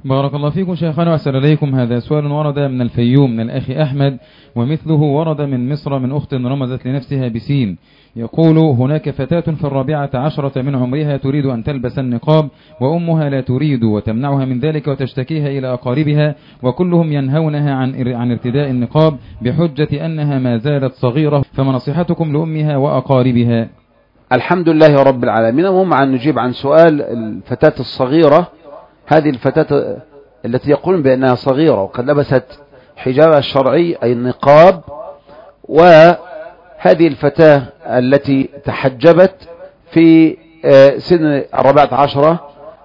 بارك الله فيكم شيخنا وأسأل إليكم. هذا سؤال ورد من الفيوم من الأخ أحمد، ومثله ورد من مصر من أخت رمزت لنفسها بسين. يقول: هناك فتاة في 14 من عمرها تريد أن تلبس النقاب، وأمها لا تريد وتمنعها من ذلك وتشتكيها إلى أقاربها، وكلهم ينهونها عن ارتداء النقاب بحجة أنها ما زالت صغيرة، فما نصيحتكم لأمها وأقاربها؟ الحمد لله رب العالمين. وهم عن نجيب عن سؤال الفتاة الصغيرة. هذه الفتاة التي يقولون بأنها صغيرة وقد لبست حجابها الشرعي أي النقاب، وهذه الفتاة التي تحجبت في سن 14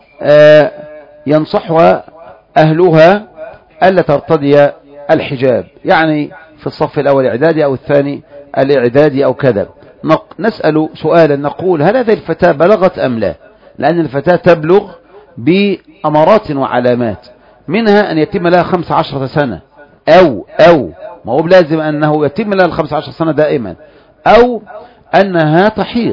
ينصحها أهلها ألا ترتدي الحجاب، يعني في الصف الأول إعدادي أو الثاني الإعدادي أو كذا. نسأل سؤالا نقول: هل هذه الفتاة بلغت أم لا؟ لأن الفتاة تبلغ بأمارات وعلامات، منها أن يتم لها 15 سنة أو ما هو بلازم أنه يتم لها 15 سنة دائما، أو أنها تحيض،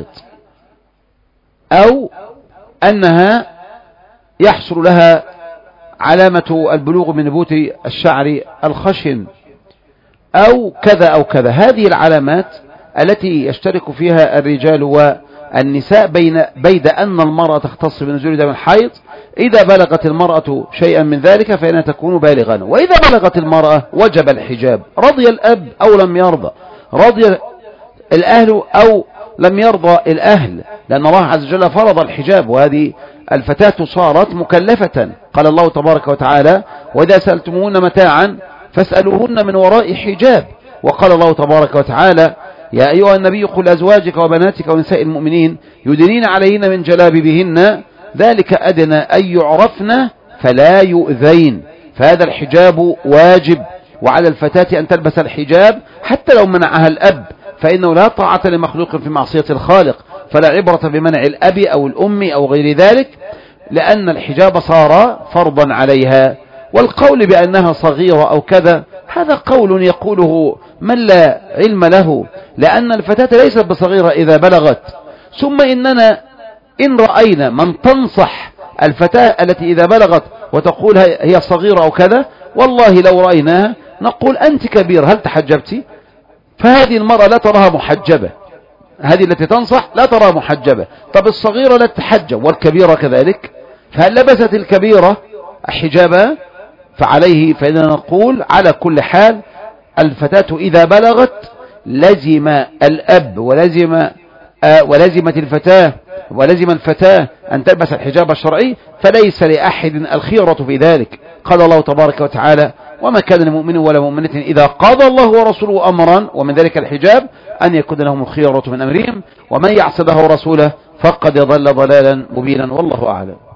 أو أنها يحصل لها علامة البلوغ من نبوت الشعر الخشن، أو كذا أو كذا. هذه العلامات التي يشترك فيها الرجال والنساء بيد أن المرأة تختص بنزول دم الحيض. إذا بلغت المرأة شيئا من ذلك فإنها تكون بالغا، وإذا بلغت المرأة وجب الحجاب، رضي الأب أو لم يرضى، رضي الأهل أو لم يرضى الأهل، لأن الله عز وجل فرض الحجاب، وهذه الفتاة صارت مكلفة. قال الله تبارك وتعالى: وإذا سألتموهن متاعا فاسألوهن من وراء حجاب. وقال الله تبارك وتعالى: يا أيها النبي قل لأزواجك وبناتك ونساء المؤمنين يدنين عليهن من جلابيبهن ذلك أدنى أن يعرفن فلا يؤذين. فهذا الحجاب واجب، وعلى الفتاة أن تلبس الحجاب حتى لو منعها الأب، فإنه لا طاعة لمخلوق في معصية الخالق، فلا عبرة بمنع الأب أو الأم أو غير ذلك، لأن الحجاب صار فرضا عليها. والقول بأنها صغيرة أو كذا هذا قول يقوله من لا علم له، لأن الفتاة ليست بصغيرة إذا بلغت. ثم إننا إن رأينا من تنصح الفتاة التي إذا بلغت وتقول هي صغيرة أو كذا، والله لو رأيناها نقول: أنت كبير، هل تحجبتي؟ فهذه المرأة لا تراها محجبة، هذه التي تنصح لا تراها محجبة. طب الصغيرة لا تحجب والكبيرة كذلك، فهل لبست الكبيرة حجابها؟ فعليه فإننا نقول على كل حال الفتاة إذا بلغت لزم الأب ولزم الفتاة أن تلبس الحجاب الشرعي، فليس لأحد الخيرة في ذلك. قال الله تبارك وتعالى: وما كان لمؤمن ولا مؤمنة إذا قضى الله ورسوله أمرا، ومن ذلك الحجاب، أن يكون لهم الخيرة من أمرهم، ومن يعص الله ورسوله فقد ضل ضلالا مبينا، والله أعلم.